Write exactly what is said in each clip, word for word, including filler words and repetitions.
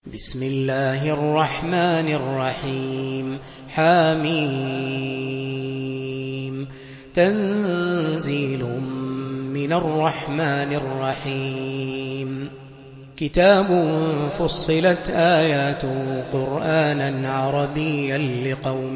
بسم الله الرحمن الرحيم حميم تنزيل من الرحمن الرحيم كتاب فصلت آياته قرآنا عربيا لقوم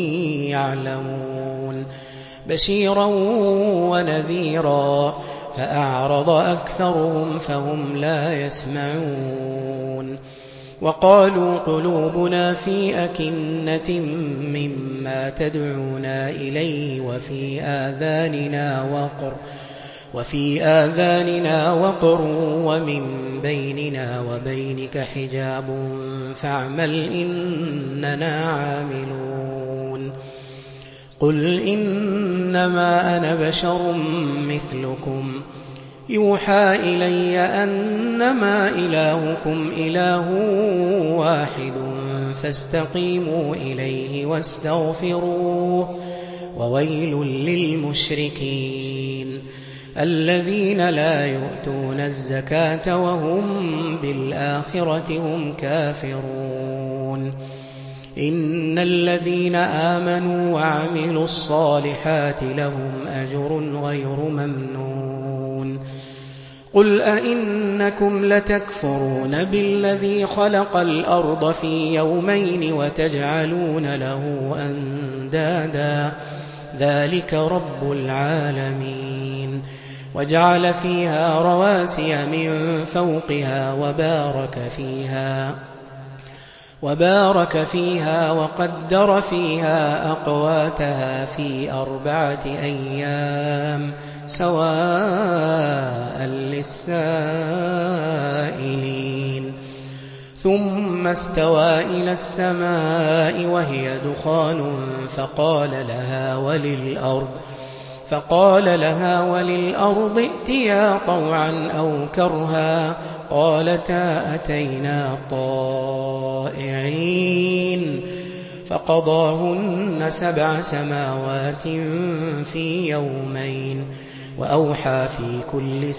يعلمون بشيرا ونذيرا فأعرض أكثرهم فهم لا يسمعون وقالوا قلوبنا في أكنة مما تدعونا إليه وفي آذاننا وقر وفي آذاننا وقر ومن بيننا وبينك حجاب فاعمل إننا عاملون قل إنما أنا بشر مثلكم يوحى إلي أنما إلهكم إله واحد فاستقيموا إليه واستغفروه وويل للمشركين الذين لا يؤتون الزكاة وهم بالآخرة هم كافرون إن الذين آمنوا وعملوا الصالحات لهم أجر غير ممنون قل أئنكم لتكفرون بالذي خلق الأرض في يومين وتجعلون له أندادا ذلك رب العالمين وجعل فيها رواسي من فوقها وبارك فيها وبارك فيها وقدر فيها أقواتها في أربعة أيام سواء للسائلين ثم استوى إلى السماء وهي دخان فقال لها وللأرض فقال لها وللأرض ائتيا طوعا أو كرها قالتا أتينا طائعين فقضاهن سبع سماوات في يومين وأوحى في كل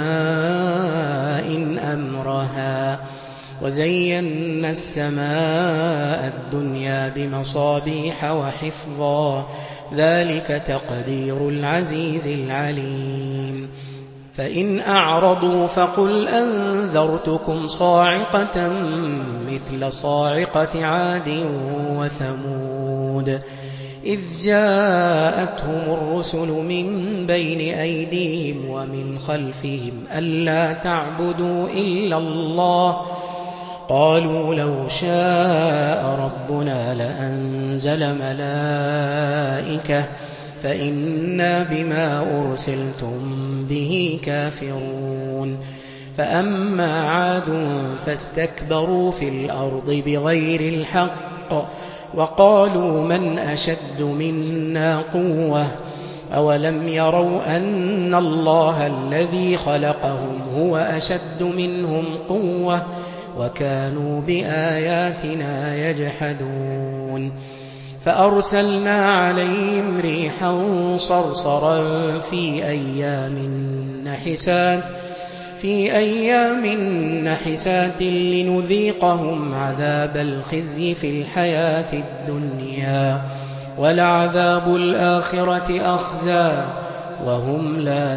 سماء أمرها وزينا السماء الدنيا بمصابيح وحفظا ذلك تقدير العزيز العليم فإن أعرضوا فقل أنذرتكم صاعقة مثل صاعقة عاد وثمود إذ جاءتهم الرسل من بين أيديهم ومن خلفهم ألا تعبدوا إلا الله قالوا لو شاء ربنا لأنزل ملائكة فإنا بما أرسلتم به كافرون فأما عاد فاستكبروا في الأرض بغير الحق وقالوا من أشد منا قوة أولم يروا أن الله الذي خلقهم هو أشد منهم قوة وكانوا بآياتنا يجحدون فأرسلنا عليهم ريحا صرصرا في أيام نحسات في أيام نحسات لنذيقهم عذاب الخزي في الحياة الدنيا ولعذاب الآخرة أخزى وهم لا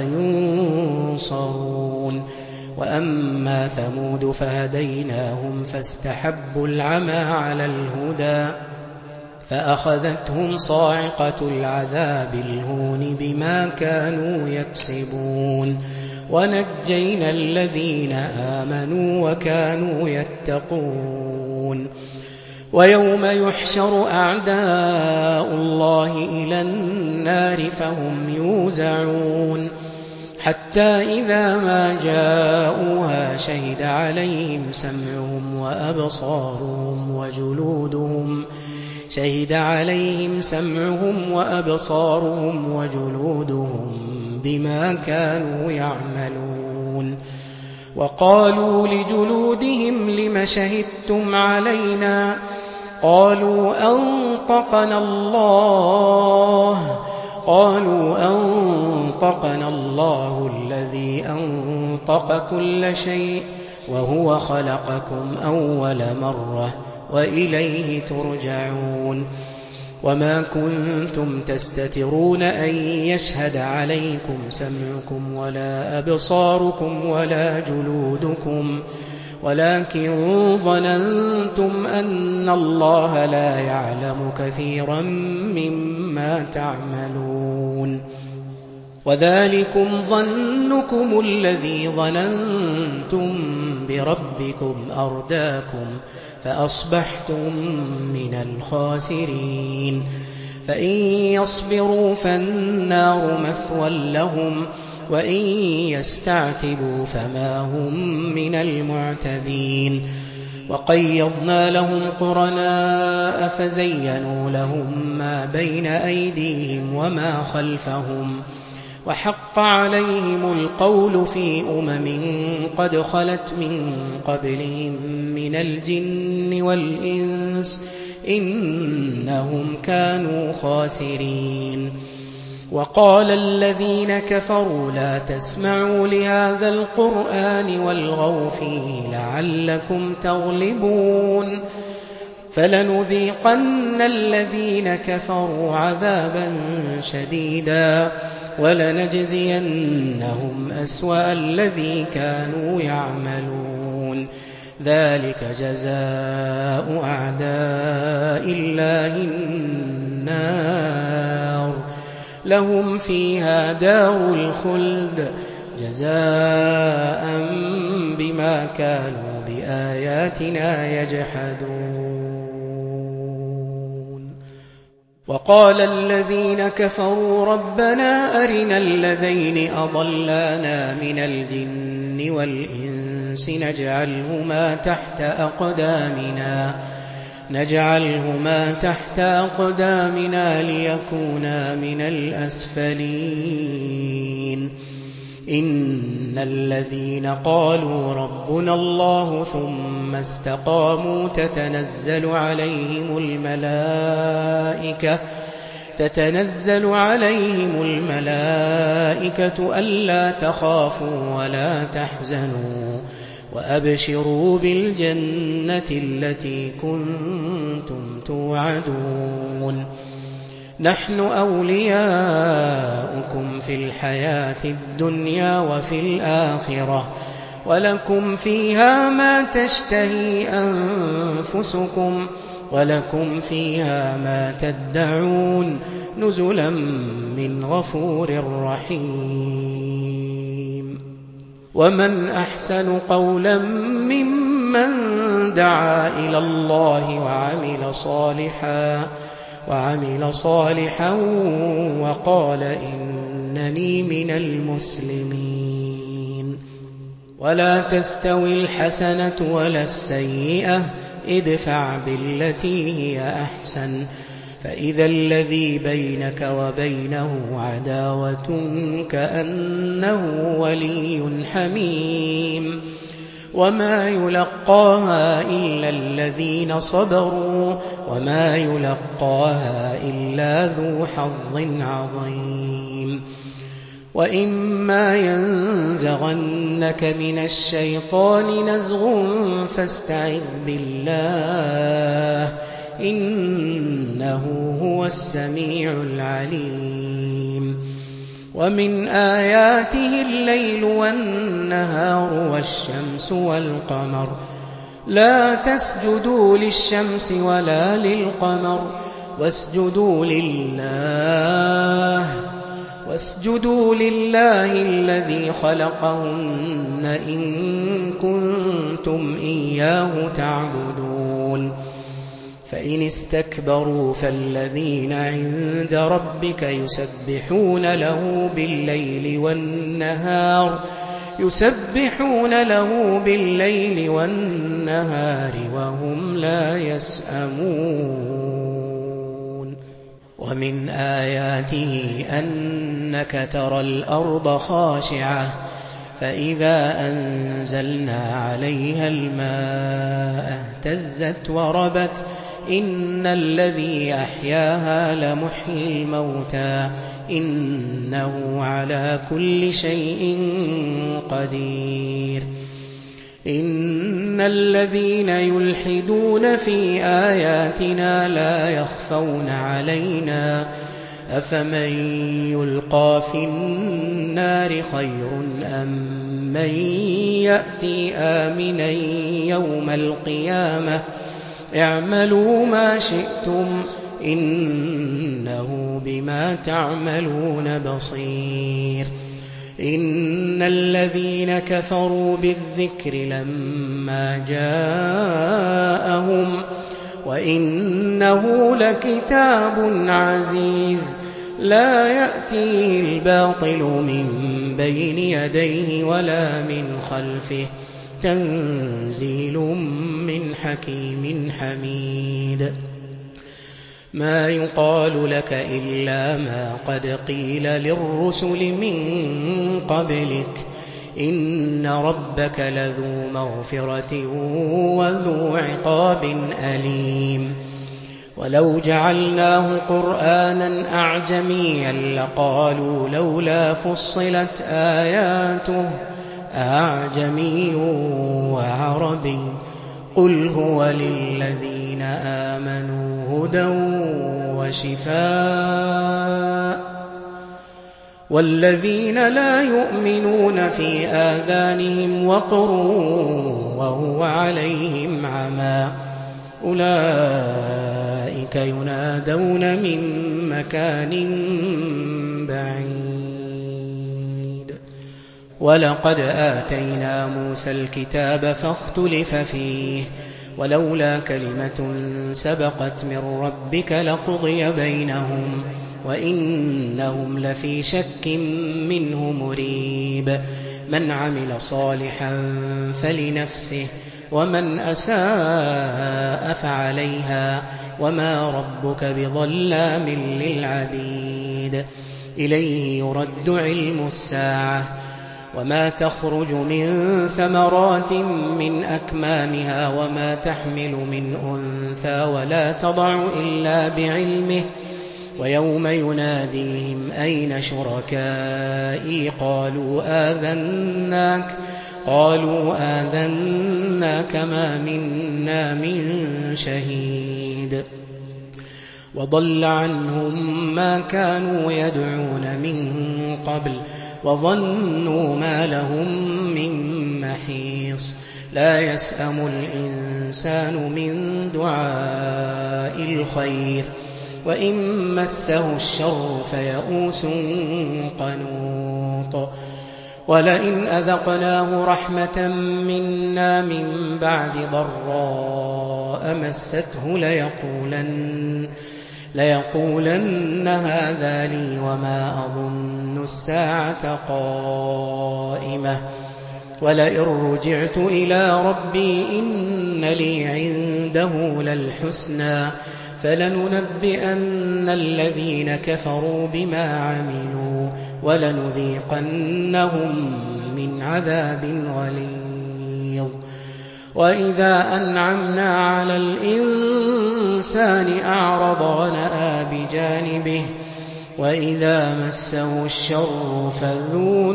ينصرون وأما ثمود فهديناهم فاستحبوا العمى على الهدى فأخذتهم صاعقة العذاب الهون بما كانوا يكسبون ونجينا الذين آمنوا وكانوا يتقون ويوم يحشر أعداء الله إلى النار فهم يوزعون حتى إذا ما جاءوها شهد عليهم سمعهم وأبصارهم وجلودهم شهد عليهم سمعهم وأبصارهم وجلودهم بما كانوا يعملون وقالوا لجلودهم لم شهدتم علينا قالوا أنطقنا الله قالوا أنطقنا الله الذي أنطق كل شيء وهو خلقكم أول مرة وإليه ترجعون وما كنتم تستترون أن يشهد عليكم سمعكم ولا أبصاركم ولا جلودكم ولكن ظننتم أن الله لا يعلم كثيرا مما تعملون وذلكم ظنكم الذي ظننتم بربكم أرداكم فأصبحتم من الخاسرين فإن يصبروا فالنار مثوى لهم وإن يستعتبوا فما هم من المعتبين وقيضنا لهم قرناء فزينوا لهم ما بين أيديهم وما خلفهم وحق عليهم القول في أمم قد خلت من قبلهم من الجن والإنس إنهم كانوا خاسرين وقال الذين كفروا لا تسمعوا لهذا القرآن والغوا فيه لعلكم تغلبون فلنذيقن الذين كفروا عذابا شديدا ولنجزينهم أسوأ الذي كانوا يعملون ذلك جزاء أعداء الله النار لهم فيها دار الخلد جزاء بما كانوا بآياتنا يجحدون وقال الذين كفروا ربنا أرنا الذين أضلانا من الجن والإنس نجعلهما تحت أقدامنا نجعلهما تحت أقدامنا ليكونا من الأسفلين إن الذين قالوا ربنا الله ثم استقاموا تتنزل عليهم الملائكة تتنزل عليهم الملائكة ألا تخافوا ولا تحزنوا وأبشروا بالجنة التي كنتم توعدون نحن أولياؤكم في الحياة الدنيا وفي الآخرة ولكم فيها ما تشتهي أنفسكم ولكم فيها ما تدعون نزلا من غفور رحيم ومن أحسن قولا ممن دعا إلى الله وعمل صالحا وعمل صالحا وقال إنني من المسلمين ولا تستوي الحسنة ولا السيئة ادفع بالتي هي أحسن فإذا الذي بينك وبينه عداوة كأنه ولي حميم وما يلقاها إلا الذين صبروا وما يلقاها إلا ذو حظ عظيم وإما ينزغنك من الشيطان نزغ فاستعذ بالله إنه هو السميع العليم ومن آياته الليل والنهار والشمس والقمر لا تسجدوا للشمس ولا للقمر واسجدوا لله واسجدوا لله الذي خلقهن إن كنتم إياه تعبدون فإن استكبروا فالذين عند ربك يسبحون له بالليل والنهار يسبحون له بالليل والنهار وهم لا يسأمون ومن آياته أنك ترى الأرض خاشعة فإذا أنزلنا عليها الماء اهتزت وربت إن الذي أحياها لمحيي الموتى إنه على كل شيء قدير إن الذين يلحدون في آياتنا لا يخفون علينا أفمن يلقى في النار خير أم من يأتي آمنا يوم القيامة اعملوا ما شئتم إنه بما تعملون بصير. إن الذين كفروا بالذكر لما جاءهم وإنه لكتاب عزيز لا يأتيه الباطل من بين يديه ولا من خلفه تنزيل من حكيم حميد. ما يقال لك إلا ما قد قيل للرسل من قبلك إن ربك لذو مغفرة وذو عقاب أليم. ولو جعلناه قرآنا أعجميا لقالوا لولا فصلت آياته أعجمي وعربي قل هو للذين آمنوا هدى وشفاء والذين لا يؤمنون في آذانهم وقر وهو عليهم عمى أولئك ينادون من مكان بعيد. ولقد آتينا موسى الكتاب فاختلف فيه ولولا كلمة سبقت من ربك لقضي بينهم وإنهم لفي شك منه مريب. من عمل صالحا فلنفسه ومن أساء فعليها وما ربك بظلام للعبيد. إليه يرد علم الساعة وما تخرج من ثمرات من أكمامها وما تحمل من أنثى ولا تضع إلا بعلمه ويوم يناديهم أين شركائي قالوا آذناك قالوا آذناك ما منا من شهيد. وضل عنهم ما كانوا يدعون من قبل وظنوا ما لهم من محيص. لا يسأم الإنسان من دعاء الخير وإن مسه الشر فيئوس قنوط. ولئن أذقناه رحمة منا من بعد ضراء مسته ليقولن, ليقولن هذا لي وما أظن الساعة قائمة ولئن رجعت إلى ربي إن لي عنده للحسنى فلننبئن الذين كفروا بما عملوا ولنذيقنهم من عذاب غليظ. وإذا أنعمنا على الإنسان أعرض ونأى بجانبه وإذا مسه الشر فذو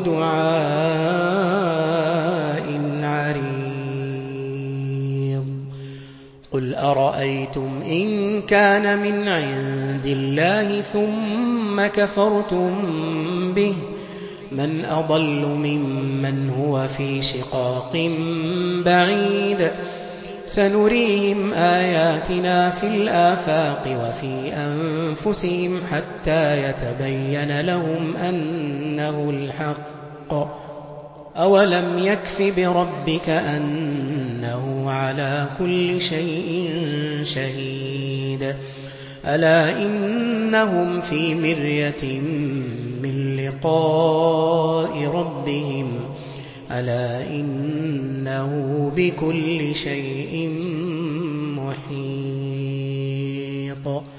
دعاء عريض. قل أرأيتم إن كان من عند الله ثم كفرتم به من أضل ممن هو في شقاق بعيد. سنريهم آياتنا في الآفاق وفي أنفسهم حتى يتبين لهم أنه الحق. أولم يكف بربك أنه على كل شيء شهيد. ألا إنهم في مرية من لقاء ربهم ألا إنه بكل شيء محيط.